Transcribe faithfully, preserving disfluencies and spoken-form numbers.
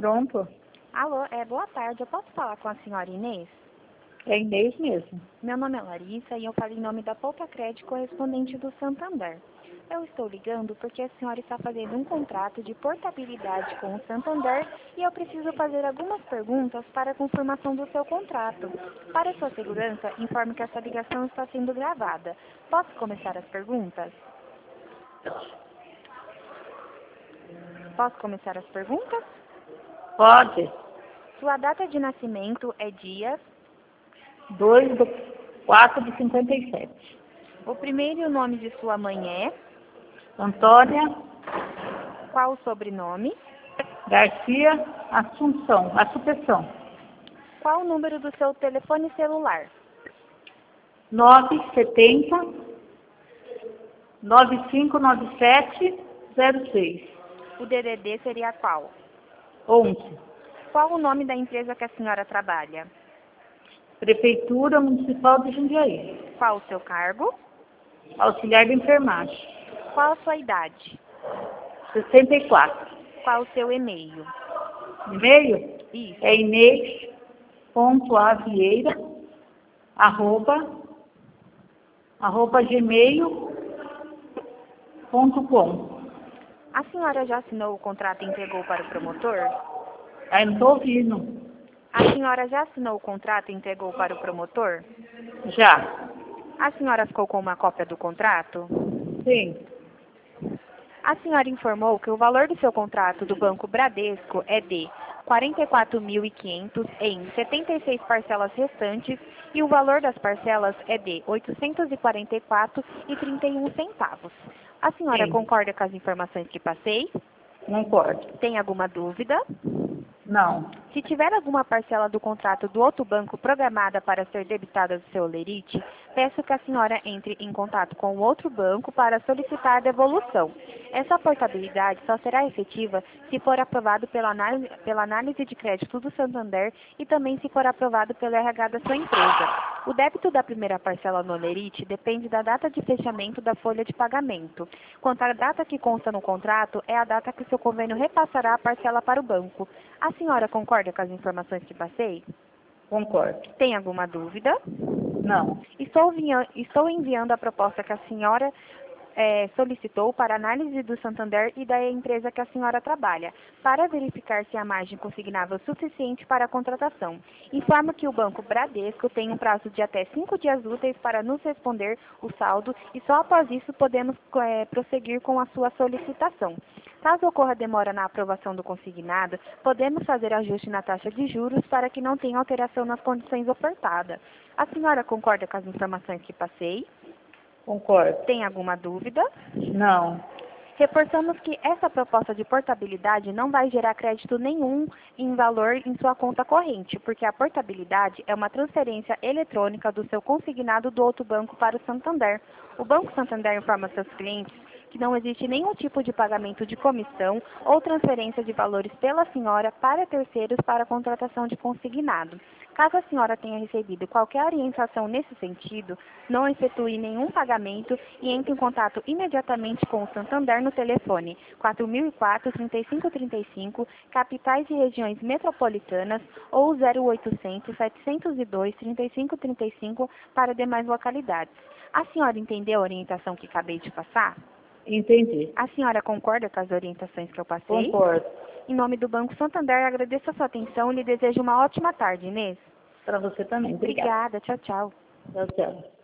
Pronto. Alô, é, boa tarde. Eu posso falar com a senhora Inês? É Inês mesmo. Meu nome é Larissa e eu falo em nome da Poupa Crédito correspondente do Santander. Eu estou ligando porque a senhora está fazendo um contrato de portabilidade com o Santander e eu preciso fazer algumas perguntas para a confirmação do seu contrato. Para sua segurança, informe que essa ligação está sendo gravada. Posso começar as perguntas? Posso começar as perguntas? Pode. Sua data de nascimento é dia... dois de quatro de cinquenta e sete. O primeiro e o nome de sua mãe é... Antônia Qual o sobrenome? Garcia Assunção. Assunção. Qual o número do seu telefone celular? nove sete zero, nove cinco nove sete, zero seis. O D D D seria qual? onze. Qual o nome da empresa que a senhora trabalha? Prefeitura Municipal de Jundiaí. Qual o seu cargo? Auxiliar de enfermagem. Qual a sua idade? sessenta e quatro. Qual o seu e-mail? E-mail? Isso. É inês.avieira, arroba, arroba gmail ponto com. A senhora já assinou o contrato e entregou para o promotor? Aí não estou ouvindo. A senhora já assinou o contrato e entregou para o promotor? Já. A senhora ficou com uma cópia do contrato? Sim. A senhora informou que o valor do seu contrato do Banco Bradesco é de quarenta e quatro mil e quinhentos em setenta e seis parcelas restantes e o valor das parcelas é de oitocentos e quarenta e quatro reais e trinta e um centavos. A senhora Sim. concorda com as informações que passei? Concordo. Tem alguma dúvida? Não. Se tiver alguma parcela do contrato do outro banco programada para ser debitada do seu Lerite, peço que a senhora entre em contato com o outro banco para solicitar a devolução. Essa portabilidade só será efetiva se for aprovado pela análise, pela análise de crédito do Santander e também se for aprovado pelo R H da sua empresa. O débito da primeira parcela no Lerite depende da data de fechamento da folha de pagamento. Quanto à data que consta no contrato, é a data que o seu convênio repassará a parcela para o banco. A senhora concorda com as informações que passei? Concordo. Tem alguma dúvida? Não. Estou, envia- estou enviando a proposta que a senhora eh, solicitou para análise do Santander e da empresa que a senhora trabalha, para verificar se a margem consignável é suficiente para a contratação. Informo que o Banco Bradesco tem um prazo de até cinco dias úteis para nos responder o saldo e só após isso podemos eh, prosseguir com a sua solicitação. Caso ocorra demora na aprovação do consignado, podemos fazer ajuste na taxa de juros para que não tenha alteração nas condições ofertadas. A senhora concorda com as informações que passei? Concordo. Tem alguma dúvida? Não. Reforçamos que essa proposta de portabilidade não vai gerar crédito nenhum em valor em sua conta corrente, porque a portabilidade é uma transferência eletrônica do seu consignado do outro banco para o Santander. O Banco Santander informa seus clientes que não existe nenhum tipo de pagamento de comissão ou transferência de valores pela senhora para terceiros para a contratação de consignado. Caso a senhora tenha recebido qualquer orientação nesse sentido, não efetue nenhum pagamento e entre em contato imediatamente com o Santander no telefone quatro mil e quatro, trinta e cinco trinta e cinco, capitais e regiões metropolitanas ou zero oitocentos, setecentos e dois, trinta e cinco trinta e cinco para demais localidades. A senhora entendeu a orientação que acabei de passar? Entendi. A senhora concorda com as orientações que eu passei? Concordo. Em nome do Banco Santander, agradeço a sua atenção e lhe desejo uma ótima tarde, Inês. Para você também. Obrigada. Obrigada. Tchau, tchau. Tchau, tchau.